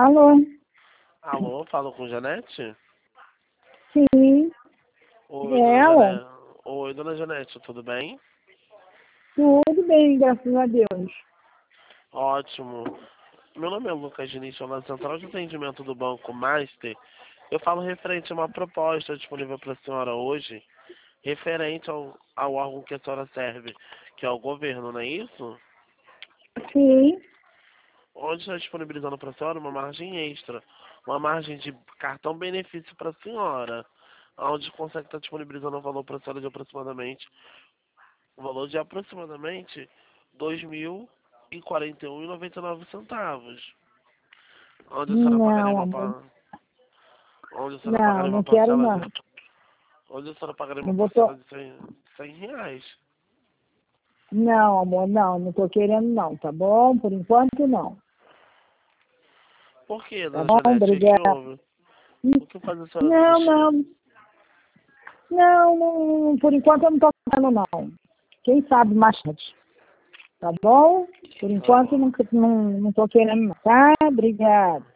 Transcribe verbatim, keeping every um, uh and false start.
Alô? Alô, falo com Janete? Sim, Oi, é dona ela. Janete. Oi, dona Janete, tudo bem? Tudo bem, graças a Deus. Ótimo. Meu nome é Lucas Diniz, sou na Central de Atendimento do Banco Master. Eu falo referente a uma proposta disponível para a senhora hoje, referente ao, ao órgão que a senhora serve, que é o governo, não é isso? Sim, Onde está disponibilizando para a senhora uma margem extra, uma margem de cartão benefício para a senhora, onde consegue estar disponibilizando um valor para a senhora de aproximadamente o valor de aproximadamente dois mil e quarenta e um reais e noventa e nove centavos. Onde a senhora pagaria não, uma amor. pa... onde a senhora Não, pagaria não uma quero parcela de não. onde a senhora pagaria Não uma vou parcela to... de cem cem reais. Não, amor, não, não tô querendo não, tá bom? Por enquanto não. Por que, Tá dona bom? Janete? O que Obrigada. houve? O que faz a senhora Não, desistir? não. Não, não, por enquanto eu não tô querendo não. Quem sabe mais tarde. Tá bom? Por Tá enquanto bom. não, não, não tô querendo não, tá? Obrigada.